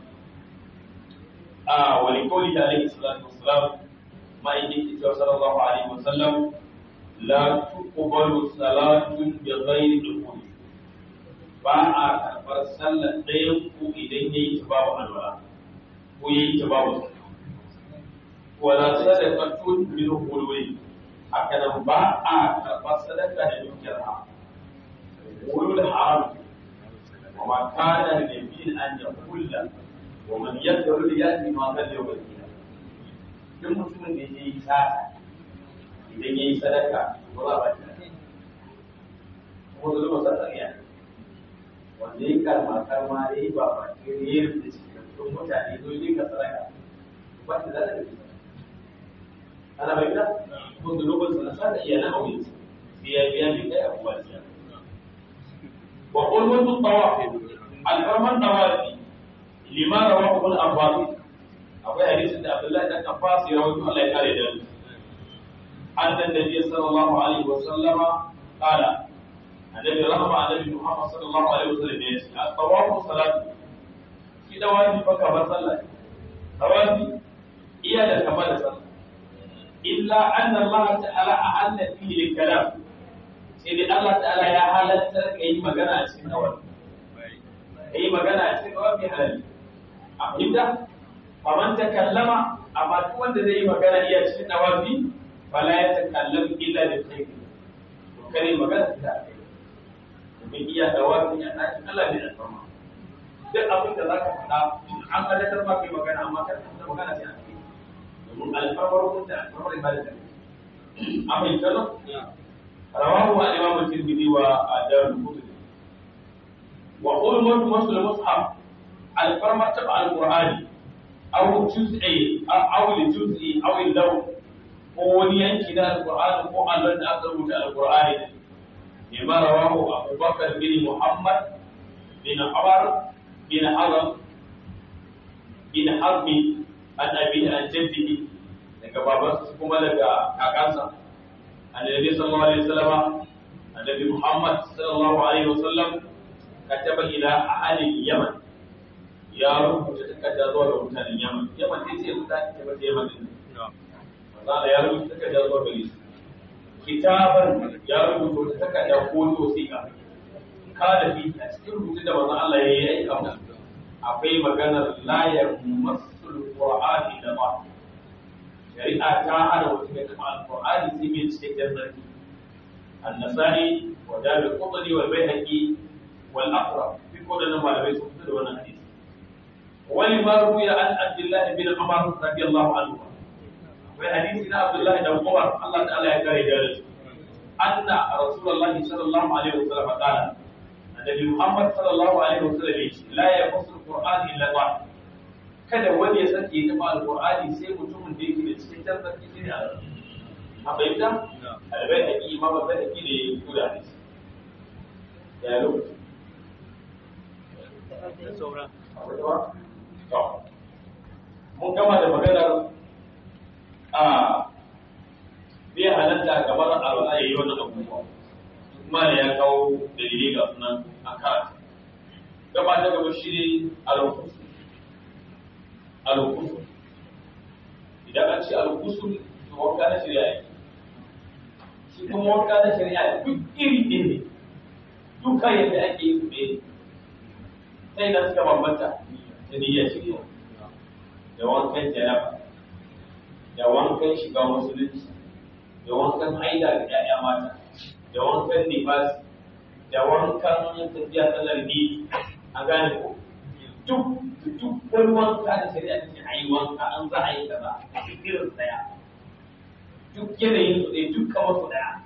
Speaker 1: a wani kawai da alaihi salatu wasalam ma yake ke cewa sallallahu alaihi wasallam la tuqbalu salatun bi ghairi dukhul ba a karɓar sallar ɗayan ku idan ya yi ta babu alwala ko ya yi ta babu sallah wala sadaqatun min hulwi haka nan ba a karɓar sadaka da dukiyar haram hulul haram wa ma kana lil an yaqulla wa man yaqulu yati ma qad yawma duk mutumin da ya yi sata idan ya yi sadaka ko za ba ta ko da ba sadaka ya wanda ya karma karma ya yi ba ba ke riyar da cikin mutane zo yi ka sadaka ba ta zata da ita ana bai da ko da lokacin na sada iya na aure sai ya biya mai kai abuwa siya wa qulwatu tawaf al-farman tawafi lima rawahu al-abbas akwai hadisin da Abdullahi dan Abbas ya rawaito Allah ya kare da annan nabi sallallahu alaihi wa sallama qala annabi rahama annabi Muhammad sallallahu alaihi wasallam ya ce at-tawafu salatu shi da wani fa kamar sallah tawafi iya da kamar sallah illa anna Allah ta'ala ahalla fi al-kalam sai dai Allah ta'ala ya halatta kai magana a cikin tawafi kai magana a cikin tawafi halal abinda faman takallama amma duk wanda zai yi magana iya cikin tawafi fala ya takallam illa bi khair to kare magana da domin iya da wani ya ɗakin Allah ne da farma duk abin da za ka faɗa an kadatar ba kai magana amma kan da magana sai an kai domin alfarmar kun da alfarmar ibada da amma in kano rawahu al-imam at-tirmidhi wa ad-darqutni wa ulumatu masl mushaf al-farma tab al-qur'ani aw juz'i aw li-juz'i aw al-law ko wani yanki na al-qur'ani ko Allah da aka rubuta al-qur'ani لما رواه أبو بكر بن محمد بن عمر بن حزم بن حزم عن أبيه عن جده daga babansa kuma daga kakansa annabi sallallahu alaihi wasallam annabi Muhammad sallallahu alaihi wasallam kataba ila ahli Yaman ya rubuta takarda zuwa ga mutanen Yaman Yaman sai ce mutane ta bace Yaman din Allah ya rubuta takarda zuwa ga su kitaban ya rubuta wata takarda ko wasiƙa kada fi a cikin rubutun da manzon Allah ya yi aika mu akwai maganar la yamassul qur'ani da ba shari'a ta hana wata mai taɓa alqur'ani sai mai cikakken zargi an-nasa'i wa jabir qutni wal bayhaqi wal aqrab fi kodan malamai sun fito da wannan hadisi wani ma ruya an Abdullah bin Umar radiyallahu anhu wai hadisi na Abdullah bin Umar Allah ta'ala ya kare da shi anna rasulullahi sallallahu alaihi wasallam qala annabi Muhammad sallallahu alaihi wasallam yace la yaqsul qur'an illa wa kada wani ya sake ya taɓa alqur'ani sai mutumin da yake da cikin tabbaci ne a a bayyana albai haƙi imam al-Bukhari ne ya tura hadisi ya lokaci da sauran to mun gama da maganar a bai halatta gabar Allah ya yi wannan abubuwa kuma ne ya kawo dalilai ga sunan a karatu gaba ta gaba shi ne al-qusul al-qusul idan an ce al-qusul to wanka na shari'a ne shi kuma wanka na shari'a duk iri ɗin ne duka yadda ake yi su ne sai na suka bambanta da niyyar shari'a da wankan jaraba da wankan shiga musulunci da wankan haida da ƴaƴa mata da wankan nifasi da wankan tafiya tsallar ne a gane ko duk duk wani wanka da shari'a ta ce a yi wanka an za a yi kaza a irin tsaya duk yanayin su ɗaya duk kamar su ɗaya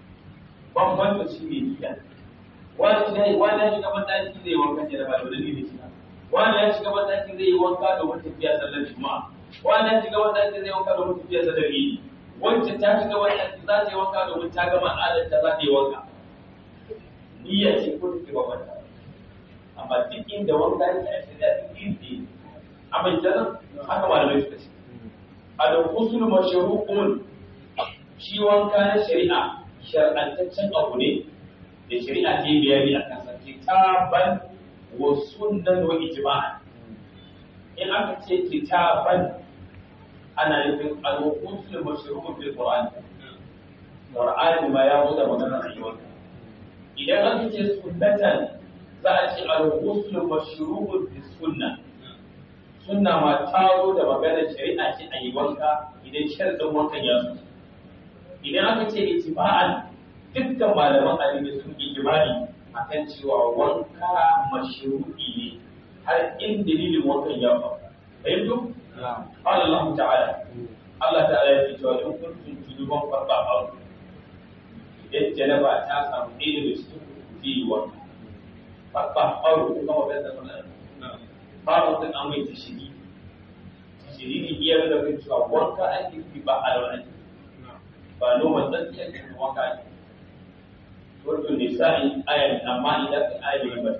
Speaker 1: bambanta shi ne niyya wani ya yi wani ya shiga mataki zai wanka jaraba da wani ne shiga wani ya shiga mataki zai yi wanka domin tafiya tsallar juma'a wani ya shiga mataki zai wanka domin tafiya tsallar ne wacce ta shiga mataki za ta yi wanka domin ta gama al'adar ta za ta yi wanka niyya ce ko take bambanta amma duk inda wanka yake a shirya duk inda amma kenan haka malamai suka ce al-usul mashru'un shi wanka na shari'a shar'antaccen abu ne da shari'a ta yi bayani a kan sa kitaban wa sunnan wa ijma'an in aka ce kitaban ana nufin al-usul mashru'un bil Qur'an Qur'ani ma ya zo da maganar rayuwarka idan aka ce sunnatan za a ce al-usul mashru'un bis sunna sunna ma ta zo da maganar shari'a ce a yi wanka idan sharadin wankan ya zo idan aka ce itiba'an dukkan malaman addini sun yi ijma'i akan cewa wanka mashru'i ne har in dalilin wankan ya faru fahimtu قال الله تعالى الله تعالى يقول إن كنتم جنوبا فطهروا idan janaba ta samu ɗaya daga cikin zai yi wanka fatahharu kuma ba ta sanar ba mutum an mai tashiri tashiri ne iya da kan cewa wanka ake yi ba alwala ba noman tsarki ake yi wanka ake wato nisa'i ayan amma idan ka ayi ba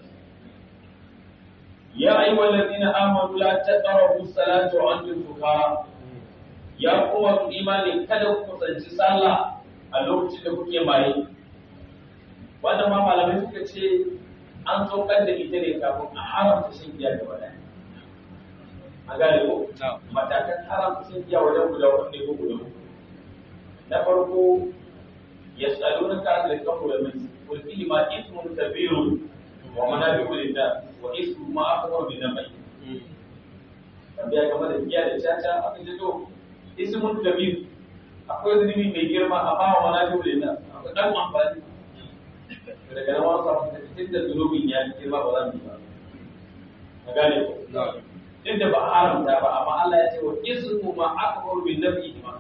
Speaker 1: يا أيها الذين آمنوا لا تقربوا الصلاة وأنتم سكارى يا قوة الإيمان kada ku kusanci sallah a lokacin da kuke maye wannan ma malamai suka ce an saukar da ita ne kafin a haramta shan giya gaba ɗaya a gane ko matakan haramta shan giya wajen guda wanda ko guda na farko yas'alunaka an al-khamri wal maisir qul fihima ithmun kabirun wa manafi'u lin-nas wa ismu ma akbar min nabai tabiya game da giya da caca aka ce to ismun kabir akwai zunubi mai girma amma wa manafi'u lin-nas akwai dan amfani daga nan wasu abu da cikin da zunubin ya girma ba za mu ba a gane ko duk da ba haramta ba amma Allah ya ce wa ismu ma akbar min nabai ma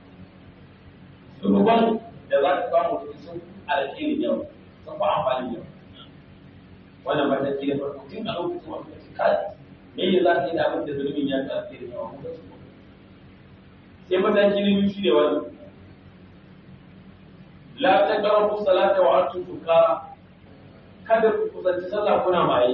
Speaker 1: zunuban da za ka samu sun alheri yau sun fa amfani yau wannan mataki da farko tun a lokacin wanda su kai me ya za ka yi da abin da zulumin ya ta alheri yau sai mataki na biyu shi ne wannan la taqrabu salata wa antum sukara kada ku kusanci sallah kuna maye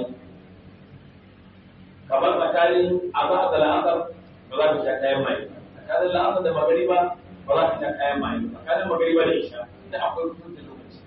Speaker 1: kamar tsakanin azhar da la'asar ba za ka sha kayan maye tsakanin la'asar da magariba ba za ka sha kayan maye tsakanin magariba da isha inda akwai kusanci lokaci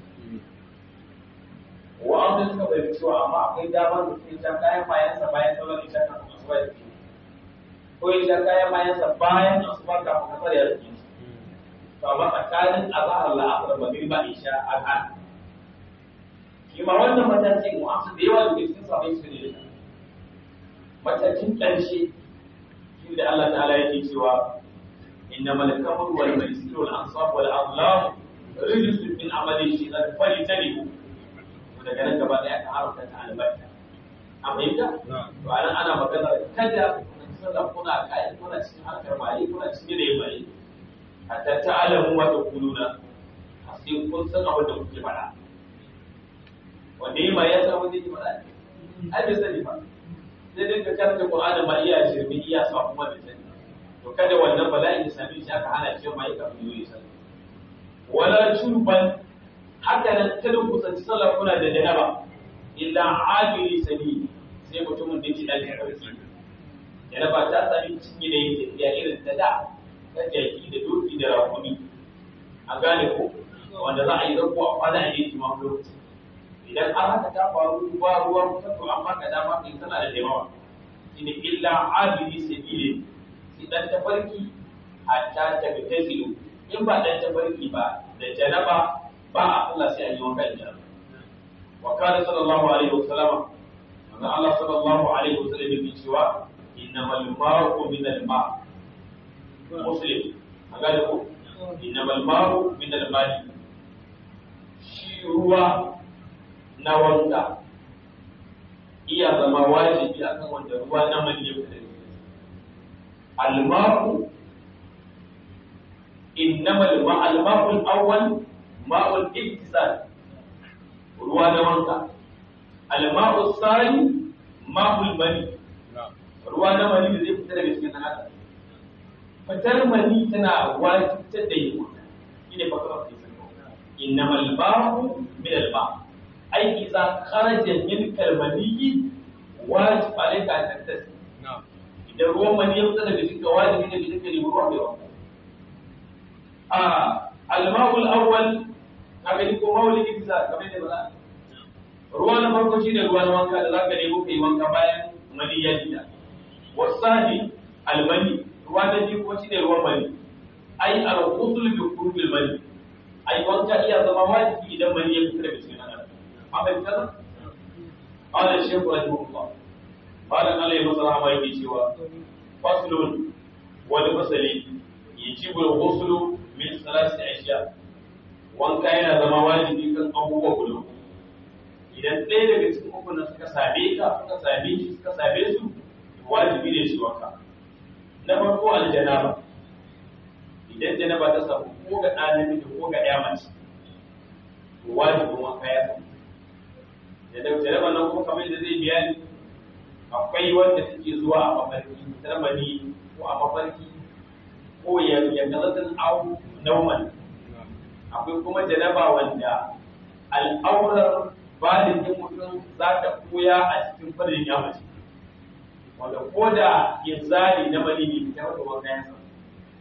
Speaker 1: wa'anda suka bayyana cewa amma akwai damar da suke sha kayan mayansa bayan sallar isha kafin asuba ya fi ko ya sha kayan mayansa bayan asuba kafin kasar ya fi to amma tsakanin azhar la'asar magariba isha azhar shi ma wannan matakin mu'amsa da yawa daga cikin sabai su ne matakin ƙarshe shi da Allah ta'ala yake cewa innamal kamru wal maisir wal ansab wal azlam rijsun min amali shaytan fajtanibu daga nan gaba ɗaya ka haramta ta albarka a fahimta to anan ana magana kada sallah kuna kai kuna cikin harkar mali kuna cikin da mali hatta ta'alamu wa taquluna sai kun san abin da kuke faɗa wanda yi ma ya san abin da yake faɗa ai bai sani ba sai dai ka karanta Qur'ani ma iya shirme iya sa kuma da sani to kada wannan bala'i ya same shi aka hana shi mai kafin yi sani wala turban haka nan kada ku tsanci sallah kuna da janaba illa ajiri sabi sai mutumin da yake da karfi janaba ta sami cikin da yake tafiya irin ta da ta jaki da doki da rakumi a gane ko wanda za a yi zanko a kwana a yi ma lokaci idan an haka ta faru ba ruwan mutum amma ka dama kai tana da jama'a shine illa ajiri sabi sai dan tafarki hatta ta bitasilu in ba dan tafarki ba da janaba ba a Allah sai a yi wanka da janaba wa kana sallallahu alaihi wasallam manzo Allah sallallahu alaihi wasallam yake cewa innamal ma'u min al-ma' muslim magana ko innamal ma'u min al-ma'i shi ruwa na wanka iya zama wajibi akan wanda ruwa na mali ya fita al-ma'u innamal ma'u al-ma'u al-awwal ma'ul ittisal ruwa na wanka al-ma'u sani ma'ul mani ruwa na mani da zai fita daga cikin haka fitar mani tana wajibtar da yin wanka shine fakara sai innamal ba'u min al-ba' ai idza kharaja min kalmani wajib alayka an tattasi idan ruwan mani ya fita daga cikin wajibi ne da kake ruwa mai wanka a al-ma'ul awwal kaga ni ko mawli ittisal kamar da ba ruwa na farko shine ruwa na wanka da zaka nemo kai wanka bayan mani ya fita wasani al-mani ruwa na biyu ko shine ruwan mani ai al-ghusl bi qurbil mani ai wanka iya zama wajibi idan mani ya fita daga cikin nan amma kaza qala shaykh rahimahullah qala Allah ya masa rahama yake cewa faslun wal fasali yajibu al-ghusl min thalathati ashya wanka yana zama wajibi kan abubuwa guda idan ɗaya daga cikin uku na suka same ka suka same shi suka same su wajibi ne shi wanka na farko aljanaba idan janaba ta samu ko ga ɗan namiji ko ga ɗaya mace to wajibin wanka ya samu da janaba nan kuma kamar da zai bayani akwai wanda take zuwa a mafarki tarmani ko a mafarki ko ya ya kazatin au nauman akwai kuma janaba wanda al'aurar balin mutum za ta koya a cikin farin ya mace wanda ko da inzali na manini ta wata wanka ya samu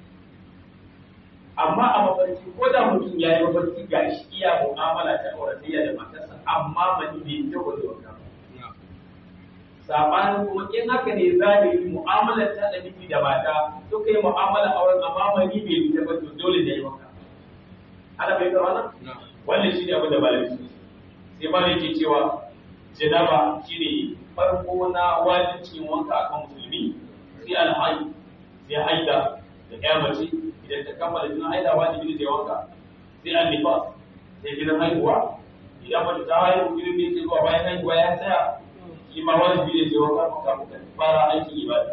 Speaker 1: amma a mafarki ko da mutum ya yi mafarki ga shi iya mu'amala ta auratayya da matarsa amma manini ta wata wanka sabanin kuma in haka ne zahiri mu'amalar ta da miji da mata to kai mu'amala auren amma mani bai ta ba to dole da yi wanka ana bai ta wannan wannan shine abin da malami su sai malami yake cewa janaba shine farko na wajibin wanka akan musulmi sai alhaji sai haida da kyamace idan ta kammala jinin haida wajibi ne da wanka sai annifas sai jinin haihuwa idan mace ta haihu jinin da yake zuwa bayan haihuwa ya tsaya shi ma wajibi ne da wanka maka muka fara aikin ibada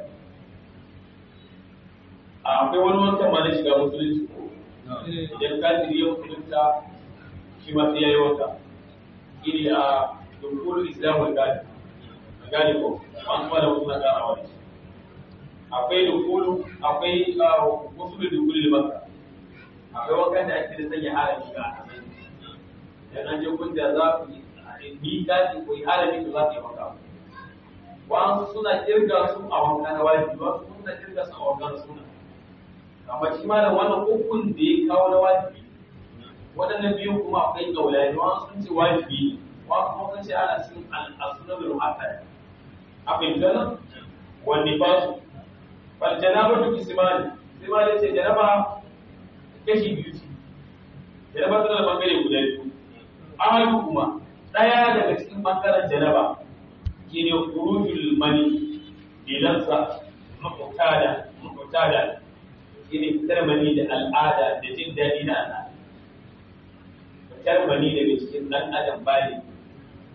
Speaker 1: akwai wani wankan ma na shiga musulunci idan kafiri ya musulunta shi ma sai ya yi wanka shi ne a dukkan islamul gadi a gane ko an kuma da wasu na ƙara wani akwai dukulu akwai wasu da dukulu da baka akwai wankan da ake da sanya harami ga asamai dan an je kun da za ku yi kati ko harami to za ku yi wanka wasu suna kirga su a wanka na wajibi wasu suna kirga su a wanka na suna amma shi ma da wannan ukun da ya kawo na wajibi waɗannan biyu kuma akwai kaulani wasu sun ce wajibi wasu kuma sun ce ana cikin al-sunan al-mu'akkada abin gana wani ba su bal janaba duk ismani sai ma yace janaba kashi biyu ce janaba tana da bangare guda biyu ahadu kuma daya daga cikin bangaren janaba shine khurujul mani bilansa muqtada muqtada shine fitar mani da al'ada da jin dadi da al'ada fitar mani daga cikin dan adam bali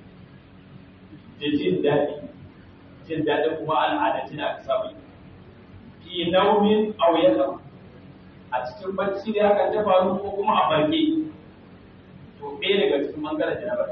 Speaker 1: da jin daɗi jin daɗi kuma al'adaci da aka samu fi naumin aw yaqam a cikin bacci da hakan ta faru ko kuma a farke to ɗaya daga cikin bangaren janaba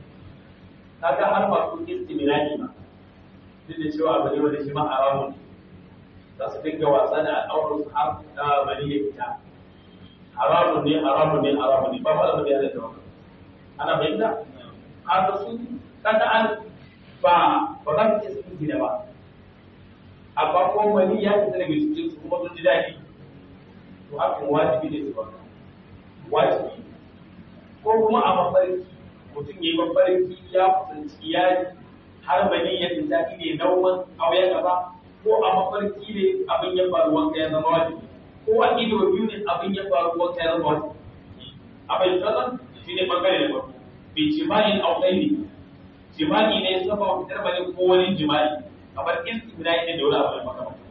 Speaker 1: kaga har ba ku istimilani ba duk da cewa abu ne wanda shi ma haramun za su dinga wasa da al'aurar su har da bari ya fita haramun ne haramun ne haramun ne ba ba da ya da wannan ana bayyana har su kada an ba ba za su ce su gida ba amma ko wani ya fita daga cikin su kuma sun ji daɗi to hakan wajibi ne su ba wajibi ko kuma a mafarki mutum ya yi mafarki ya kusanci iyali har bani ya fita ne nauman auya gaba ko a mafarki ne abin ya faru wanka ya zama wajibi ko a ido biyu ne abin ya faru wanka ya zama wajibi abin tsanan shi ne bangare da farko bi jima'in auƙaini jima'i ne saba fitar bane ko wani jima'i kamar istimna'i ne da wani abu da makamata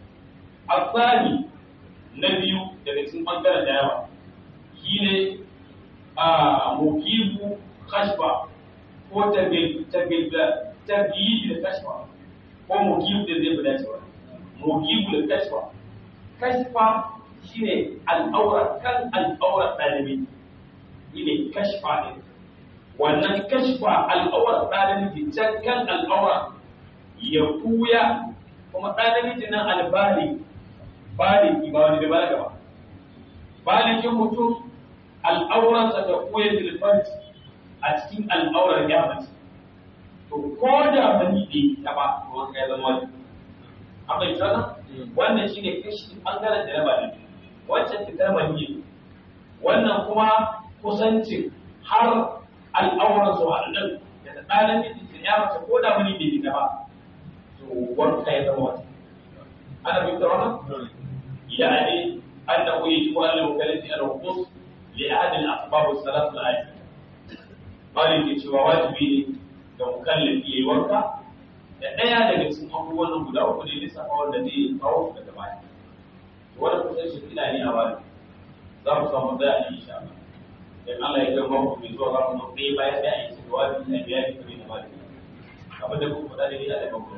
Speaker 1: asali na biyu daga cikin bangaren da yawa shine a mukibu kashfa ko tabil tabil tabiyi da kashfa ko mukibu da zai bada cewa mukibu da kashfa kashfa shine al'aura kan al'aura dalibi shine kashfa ne wannan kashfa al'aura dalibi can kan al'aura ya kuya kuma dalibi nan albali bali ba wani da balaga ba balikin mutum al'auransa ta koya filfanci a cikin al'aurar ya mace to ko da mani ne ta ba ruwan kai zama wani abin sana wannan shi ne kashi ɓangaren da na ba ne wancan fitar mani ne wannan kuma kusancin har al'auran su haɗin da ta ɗanar da ya mace ko da mani ne ta ba to wanka ya zama wani ana bin ta wannan yani annahu yajibu an al-mukallafi al-wuqus لأحد الأسباب الثلاث الآتية قال ke cewa wajibi ne ga mukallafi yayi wanka da daya daga cikin abubuwan guda uku ne lissafa wanda zai kawo daga baya to wannan kusan shi ina ne a bani za mu samu da a insha Allah dan Allah ya gama ku bi zuwa ga mu bai baya da ai shi wajibi ne biya ki ne bani abin da ku faɗa da ni a da ku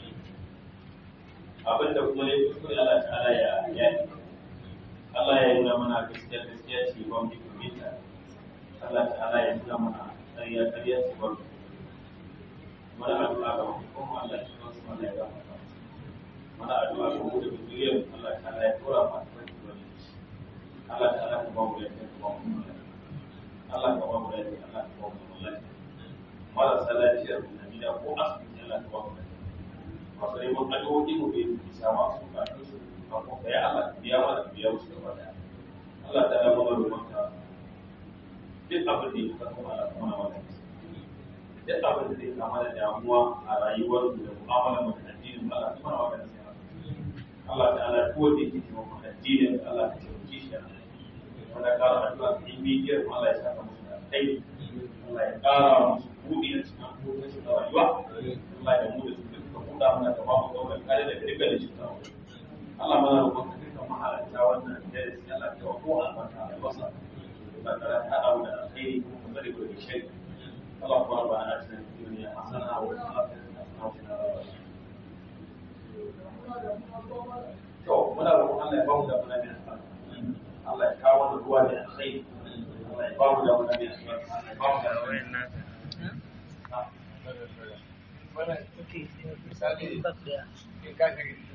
Speaker 1: abin da kuma ne ku Allah ta'ala ya ya Allah ya nuna mana gaskiya gaskiya ce ba mu fahimta Allah ta'ala ya nuna mana ƙarya ƙarya ce ba mana addu'a ga kuma Allah ya tsara su Allah ya gafarta mana addu'a ga mu da duniyar Allah ta'ala ya tura mu Allah ta'ala ka ba mu da ba mu Allah ka ba mu da Allah ka ba mu da mala salatiya da gida ko asibiti Allah ka ba mu da masu neman addu'o'i mu bai bisa masu bukatun su ko kai Allah biya mana biya musu gaba daya Allah ta da mana ruwanka duk abin da ya kuma Allah kuma na wannan duk abin da zai kama da damuwa a rayuwar da mu'amala mu da addinin Allah kuma na wannan Allah ta'ala ko da yake kuma addinin Allah ka taimake shi wanda kara addu'a in bidiyar Allah ya saka musu da kai Allah ya kara musu buɗi da cikin kokokin rayuwa Allah ya mu da su duka buɗa mana da ba mu daukar kare da dukkan da cikin Allah mana roƙon ka duka mahalarta wannan darasi Allah ta ko albarka a wasa da kara ta dawo da alkhairi ko kuma da gobe shi Allah kuma ba ana cikin duniya hasana wa akhirati hasana to muna roƙon Allah ya ba mu da muna da Allah ya kawo da ruwa da alkhairi Allah ya ba mu da muna da Allah ya ba mu da wannan wannan okay misali